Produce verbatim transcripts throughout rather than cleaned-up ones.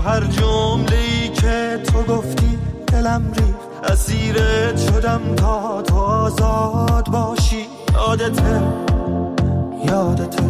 هر جمله‌ای که تو گفتی دلم ریخت، اسیرت شدم تا تو آزاد باشی. یادته یادته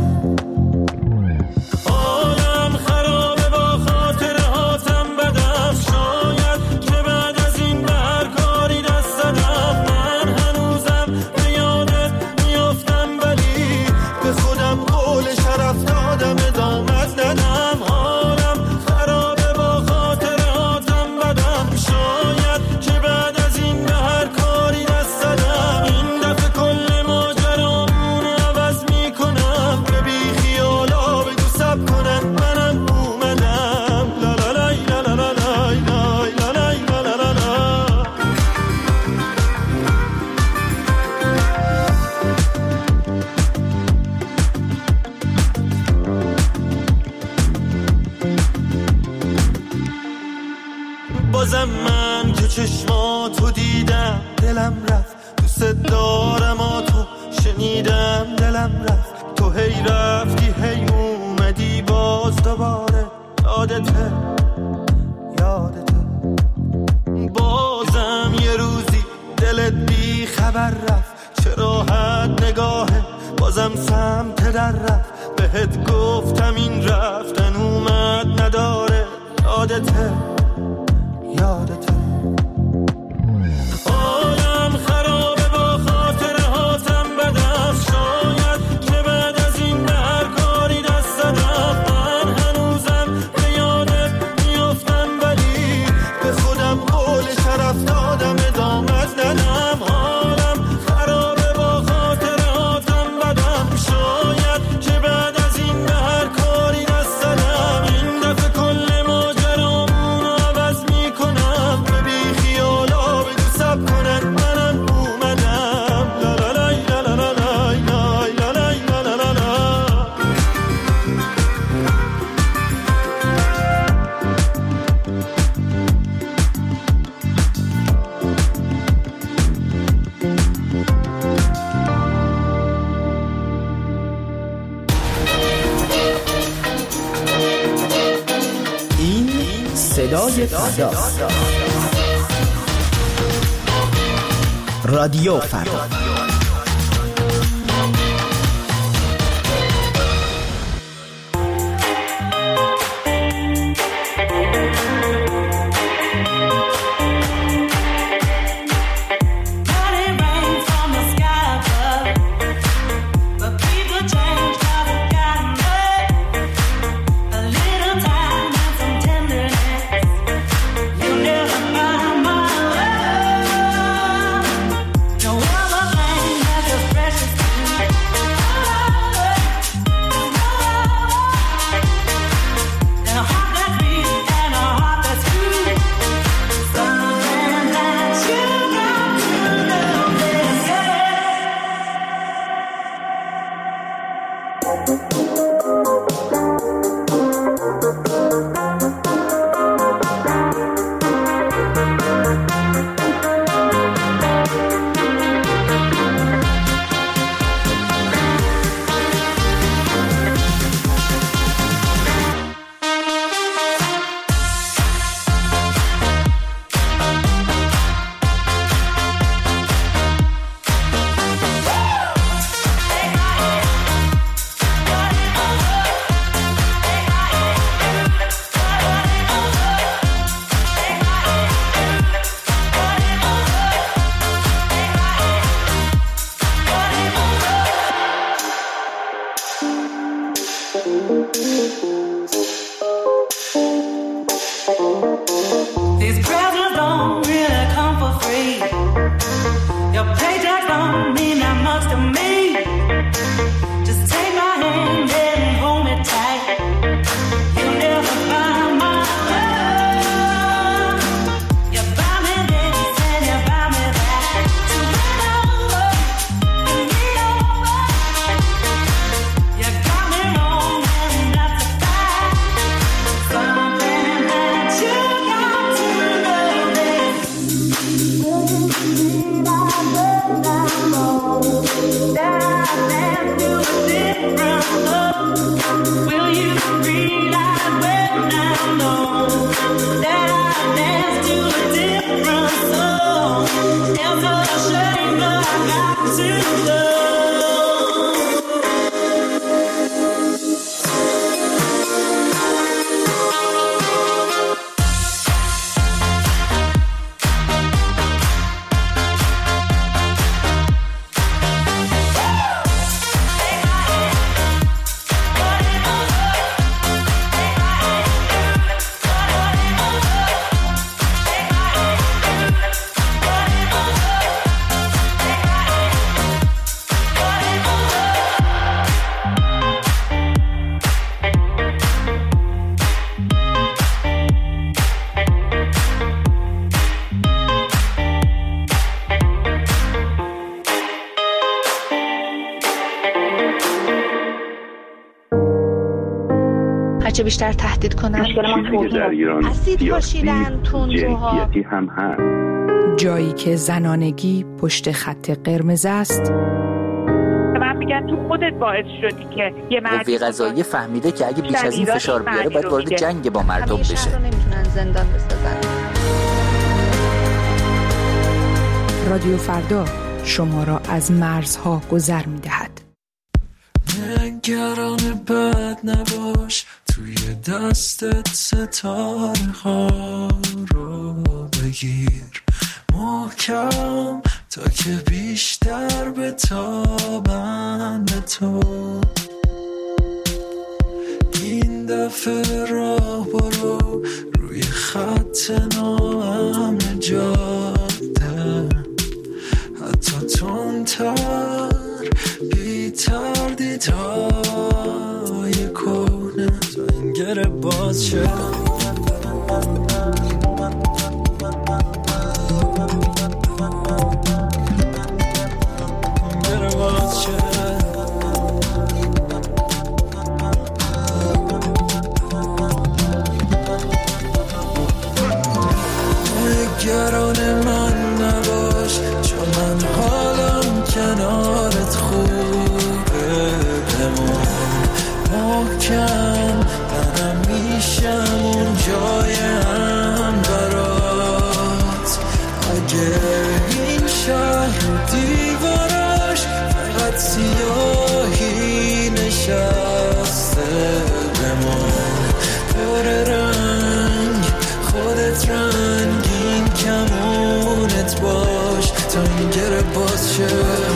عالم خرابه با خاطره هاتم بدم، شاید که بعد از این به هر کاری دست دادم. من هنوزم به یادت میافتم ولی به خودم قول شرف دادم ادامت ندم. حالم خرابه با خاطره هاتم بدم، شاید که بعد از این به هر کاری دست دادم. این دفعه کل ماجرامون عوض میکنم، به بی خیالا بگو سب کنن منم اومدم. لا لا لای لا لا لا لای لای لا لای لا لا لا لا. بازم من که چشماتو دیدم دلم رفت، دوست دارم آتو شنیدم دلم رفت. تو هی رفتی هی اومدی باز دوباره، یادته یادته بازم یه روزی دلت بی خبر رفت. چه راحت نگاهه بازم سمت در رفت، بهت گفتم این رفتن اومد نداره. یادته یادته عالم خرابه با خاطره هاتم بدم، شاید که بعد از این به هر کاری دست دادم. من هنوزم به یادت میافتم ولی به خودم قول شرف دادم ادامت ندم. حالم خرابه با خاطره هاتم بدم، شاید که بعد از این به هر کاری دست دادم. این دفعه کل ماجرامون عوض میکنم، به بی خیالا بگو سب کنن منم اومدم. لا لا لای لا لا لا لای لای لا لای لا لا لا لا. این صدای فردا، رادیو فردا. No other thing هرچه بیشتر تهدید کنن چیزی که در ایران اسید پاشیدن، تندروها، جنسیتی هم هست. جایی که زنانگی پشت خط قرمز است. من میگم تو خودت باعث شدی که یه مرد قوه قضاییه فهمیده که اگه بیش از این فشار بیاره باید وارد جنگ با مردم بشه. همیشه رو نمیتونن زندان بسازن. رادیو فردا شما را از مرزها گذر میدهد. نگران بد نباش، توی دستت ستاره ها رو بگیر محکم تا که بیشتر بتابن به تو. این دفعه راه برو روی خط ناامن جاده، حتی تندتر بی تردیدهای کهنه تا این گره باز شه. گره باز شه. نگران من نباش، چون من حالم کنارت خوبه. بمون محکم، منم میشم اون جای هم برات. اگه این شهر دیوارش فقط سیاهی نشسته، بمون پر رنگ، خودت رنگین کمونت باش تا این گره باز شه.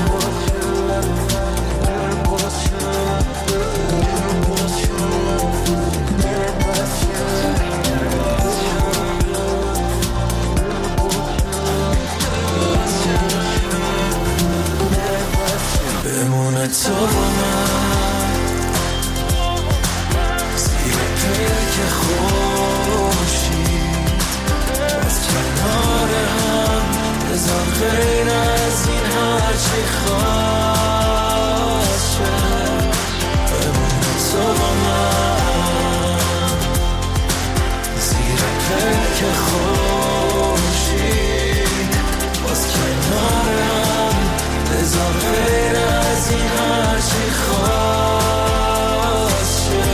بمونه تو با من زیر پلک خورشید، باز کنار هم بذار غیر از این هرچی خواست شه. بمونه تو با من زیر پلک خورشید، باز کنار هم بذار غیر از این هرچی خواست شه.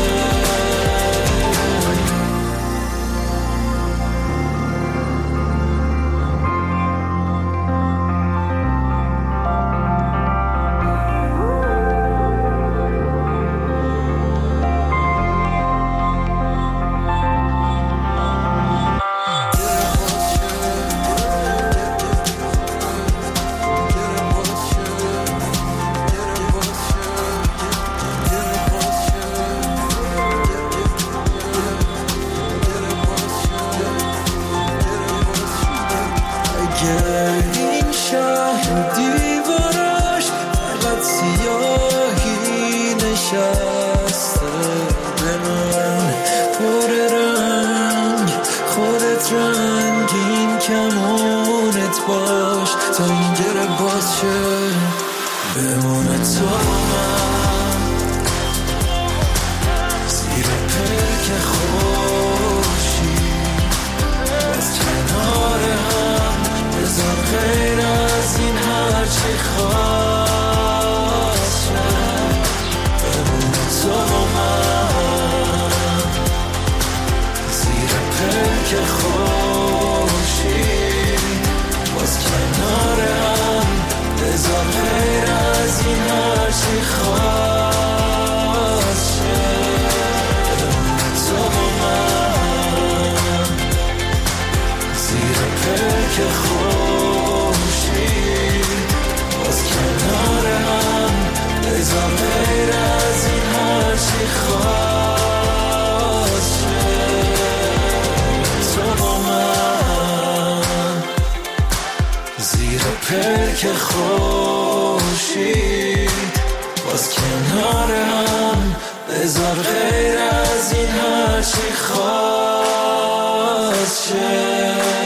این شهر دیوارش فقط سیاهی نشسته، بمون پر رنگ، خودت رنگین کمونت باش تا این گره باز شه. بمونه تو من زیر پلک خورشید، باز کنار هم بذار غیر از این هرچی خواست شه. بمونه تو من زیر پلک که خورشید باز کنار هم بذار غیر از این هرچی خواست شه تو با من زیر پلک خورشید باز کنار هم بذار غیر از این هرچی خواست شه تو با من زیر پلک خورشید باز کنار هم بذار غیر از این هرچی خواست شه.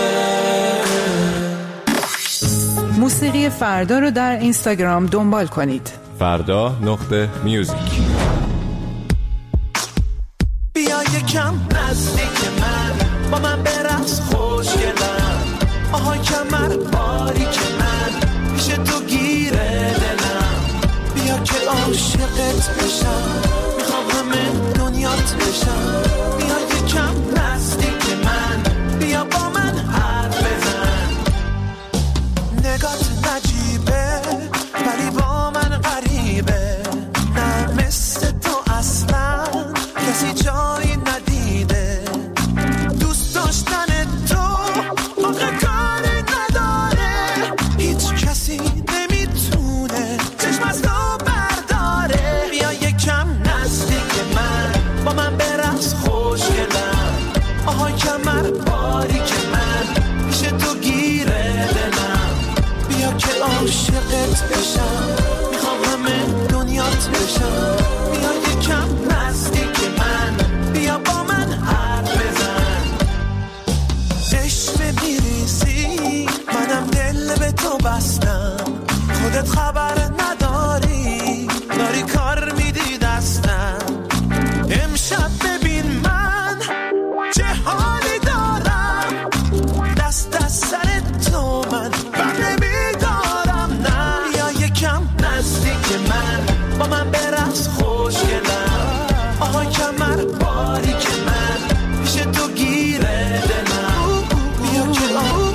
موسیقی فردا رو در اینستاگرام دنبال کنید. فردا نقطه میوزیک. بیا یکم نزدیک من با من برقص خوشگلم آهای کمر باریک من پیش تو گیره دلم بیا که عاشقت بشم میخوام همه دنیات بشم بیا یکم نزدیک من بیا با من حرف بزن نگات نجیبه ولی با من غریبه نه مثل تو اصلا کسی جایی ندیده دوست داشتن تو آخه کاری نداره هیچ کسی نمیتونه چشم از تو برداره بیا یکم نزدیک من با من برقص خوشگلم آهای کمر باریک من پیش تو گیره دلم بیا که عاشقت بشم میخوام همه دنیات بشم بیا یکم نزدیک من بیا با من حرف بزن عشق میریزی منم دل به تو بستم خودت خبر نداری داری کار میدی دستم امشب ببین من چه حالی دارم دست از سر تو من بر نمیدارم نه بیا یکم نزدیک من با من برقص خوشگلم آهای کمر باریک من پیش تو گیره دلم بیا که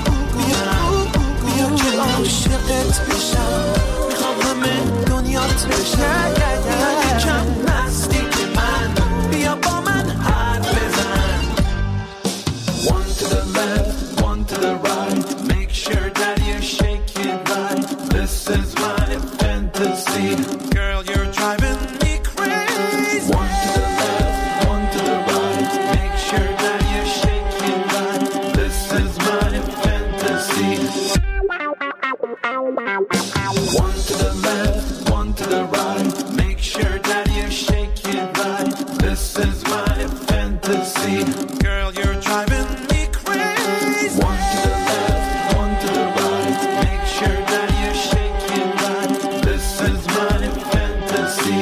بیا که عاشقت بشم میخوام همه دنیات بشم بیا یکم نزدیک من بیا با من حرف بزن One to the left, one to the right Make sure that you shake it right This is my fantasy Girl, you're driving me crazy One to the left, one to the right Make sure that you shake it right This is my fantasy One to the left, one to the right Make sure that you shake it right This is my fantasy Girl, you're driving me crazy One to the left, one to the right Make sure that you shake it right This is my fantasy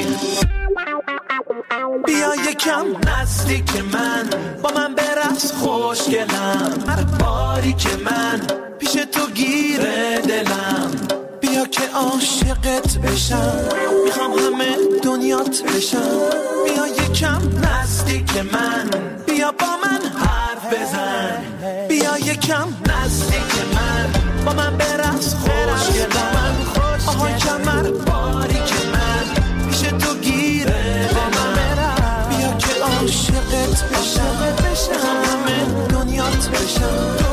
بیا یکم نزدیک من با من برقص خوشگلم هر باری که من پیش تو گیره دلم بیا که عاشقت بشم میخوام همه دنیات بشم بیا یکم نزدیک من بیا با من حرف بزن بیا یکم نزدیک من با من برقص خوشگلم آهای کمر باریک من پیش تو گیره دلم بیا که عاشقت بشم همه دنیات بشم